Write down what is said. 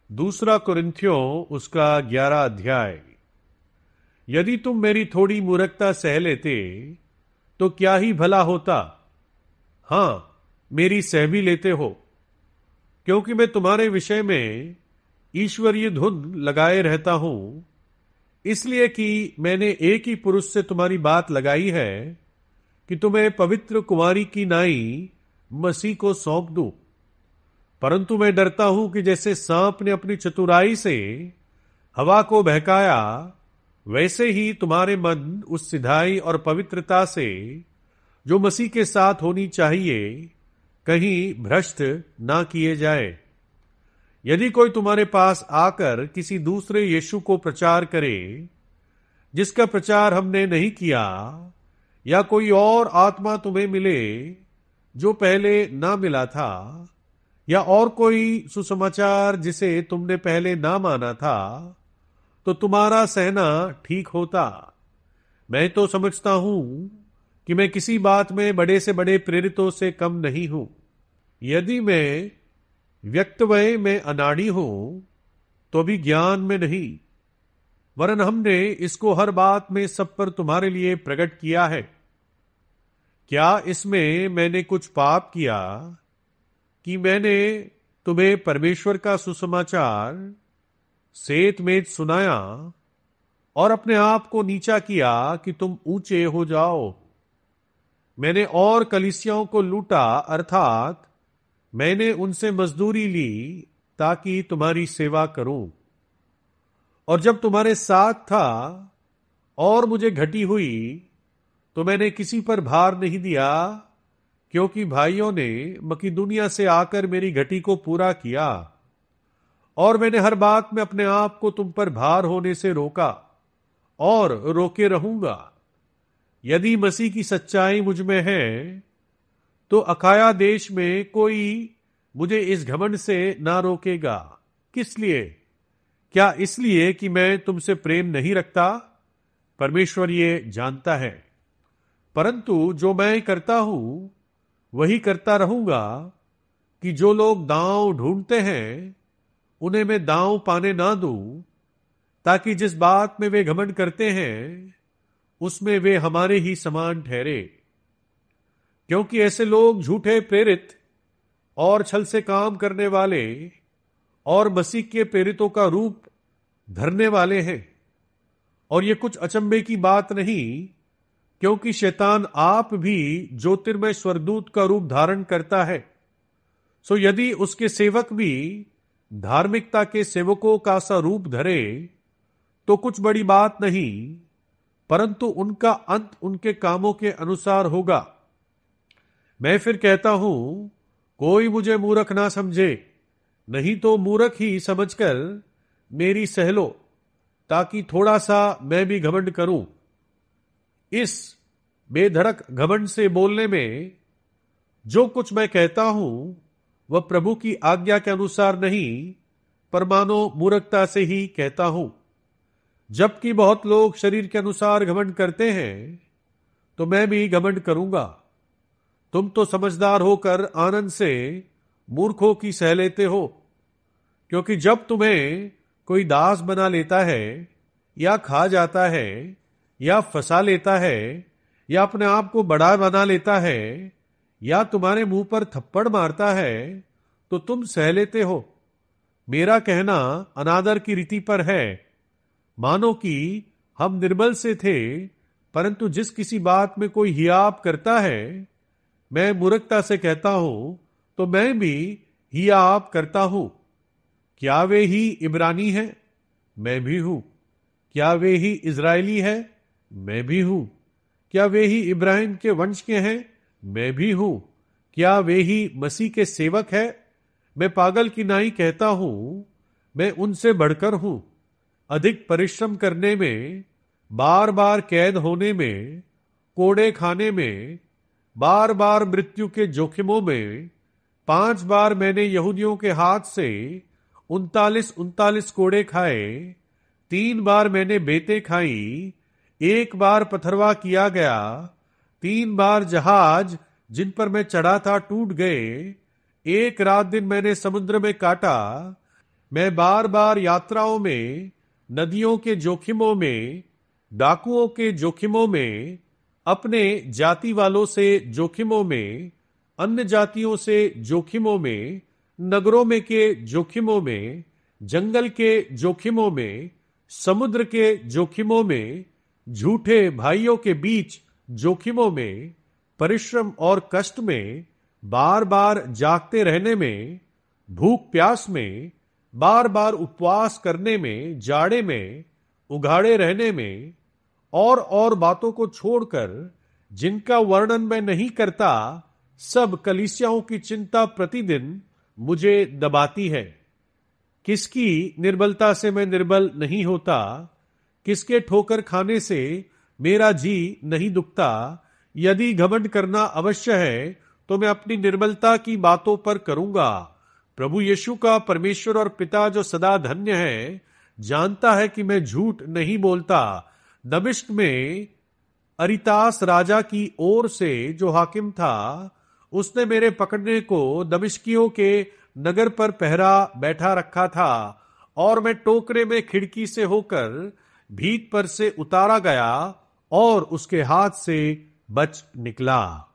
दूसरा कुरिन्थियों उसका 11 अध्याय। यदि तुम मेरी थोड़ी मूर्खता सह लेते तो क्या ही भला होता। हां, मेरी सह भी लेते हो, क्योंकि मैं तुम्हारे विषय में ईश्वरीय धुन लगाए रहता हूं, इसलिए कि मैंने एक ही पुरुष से तुम्हारी बात लगाई है कि तुम्हें पवित्र कुंवारी की नाई मसीह को सौंप दूं। परंतु मैं डरता हूं कि जैसे सांप ने अपनी चतुराई से हवा को बहकाया, वैसे ही तुम्हारे मन उस सिधाई और पवित्रता से जो मसीह के साथ होनी चाहिए कहीं भ्रष्ट ना किए जाए। यदि कोई तुम्हारे पास आकर किसी दूसरे यीशु को प्रचार करे जिसका प्रचार हमने नहीं किया, या कोई और आत्मा तुम्हें मिले जो पहले ना मिला था, या और कोई सुसमाचार जिसे तुमने पहले ना माना था, तो तुम्हारा सहना ठीक होता। मैं तो समझता हूं कि मैं किसी बात में बड़े से बड़े प्रेरितों से कम नहीं हूं। यदि मैं व्यक्तवय में अनाड़ी हूं तो भी ज्ञान में नहीं, वरन हमने इसको हर बात में सब पर तुम्हारे लिए प्रकट किया है। क्या इसमें मैंने कुछ पाप किया कि मैंने तुम्हें परमेश्वर का सुसमाचार सेत में सुनाया और अपने आप को नीचा किया कि तुम ऊंचे हो जाओ? मैंने और कलीसियाओं को लूटा, अर्थात मैंने उनसे मजदूरी ली ताकि तुम्हारी सेवा करूं। और जब तुम्हारे साथ था और मुझे घटी हुई तो मैंने किसी पर भार नहीं दिया, क्योंकि भाइयों ने मकिदुनिया से आकर मेरी घटी को पूरा किया, और मैंने हर बात में अपने आप को तुम पर भार होने से रोका और रोके रहूंगा। यदि मसीह की सच्चाई मुझ में है तो अखाया देश में कोई मुझे इस घमंड से ना रोकेगा। किस लिए? क्या इसलिए कि मैं तुमसे प्रेम नहीं रखता? परमेश्वर ये जानता है। परंतु जो मैं करता हूं वही करता रहूंगा कि जो लोग दांव ढूंढते हैं उन्हें मैं दांव पाने ना दूं, ताकि जिस बात में वे घमंड करते हैं उसमें वे हमारे ही समान ठहरे। क्योंकि ऐसे लोग झूठे प्रेरित और छल से काम करने वाले और मसीह के प्रेरितों का रूप धरने वाले हैं। और ये कुछ अचंभे की बात नहीं, क्योंकि शैतान आप भी ज्योतिर्मय स्वर्गदूत का रूप धारण करता है। सो यदि उसके सेवक भी धार्मिकता के सेवकों का सा रूप धरे तो कुछ बड़ी बात नहीं, परंतु उनका अंत उनके कामों के अनुसार होगा। मैं फिर कहता हूं, कोई मुझे मूर्ख ना समझे, नहीं तो मूर्ख ही समझकर मेरी सह लो, ताकि थोड़ा सा मैं भी घमंड करूं। इस बेधड़क घमंड से बोलने में जो कुछ मैं कहता हूं वह प्रभु की आज्ञा के अनुसार नहीं, पर मानो मूर्खता से ही कहता हूं। जबकि बहुत लोग शरीर के अनुसार घमंड करते हैं तो मैं भी घमंड करूंगा। तुम तो समझदार होकर आनंद से मूर्खों की सह लेते हो, क्योंकि जब तुम्हें कोई दास बना लेता है या खा जाता है या फंसा लेता है या अपने आप को बड़ा बना लेता है या तुम्हारे मुंह पर थप्पड़ मारता है तो तुम सह लेते हो। मेरा कहना अनादर की रीति पर है, मानो कि हम निर्बल से थे, परंतु जिस किसी बात में कोई हियाब करता है, मैं मूर्खता से कहता हूं तो मैं भी हियाब करता हूं। क्या वे ही इब्रानी है? मैं भी हूं। क्या वे ही इजरायली है? मैं भी हूं। क्या वे ही इब्राहिम के वंश के हैं? मैं भी हूं। क्या वे ही मसीह के सेवक है? मैं पागल की नाई कहता हूं, मैं उनसे बढ़कर हूं। अधिक परिश्रम करने में, बार बार कैद होने में, कोड़े खाने में, बार बार मृत्यु के जोखिमों में, 5 बार मैंने यहूदियों के हाथ से 39 कोड़े खाए, 3 बार मैंने बेतें खाई, 1 बार पथरवा किया गया, 3 बार जहाज जिन पर मैं चढ़ा था टूट गए, 1 रात दिन मैंने समुद्र में काटा, मैं बार बार यात्राओं में, नदियों के जोखिमों में, डाकुओं के जोखिमों में, अपने जाति वालों से जोखिमों में, अन्य जातियों से जोखिमों में, नगरों में के जोखिमों में, जंगल के जोखिमों में, समुद्र के जोखिमों में, झूठे भाइयों के बीच जोखिमों में, परिश्रम और कष्ट में, बार बार जागते रहने में, भूख प्यास में, बार बार उपवास करने में, जाड़े में, उघाड़े रहने में, और बातों को छोड़कर जिनका वर्णन मैं नहीं करता, सब कलीसियाओं की चिंता प्रतिदिन मुझे दबाती है। किसकी निर्बलता से मैं निर्बल नहीं होता, किसके ठोकर खाने से मेरा जी नहीं दुखता। यदि घमंड करना अवश्य है तो मैं अपनी निर्बलता की बातों पर करूंगा। प्रभु यीशु का परमेश्वर और पिता जो सदा धन्य है, जानता है कि मैं झूठ नहीं बोलता। दमिश्क में अरितास राजा की ओर से जो हाकिम था, उसने मेरे पकड़ने को दमिश्कियों के नगर पर पहरा बैठा रखा था, और मैं टोकरे में खिड़की से होकर भीत पर से उतारा गया और उसके हाथ से बच निकला।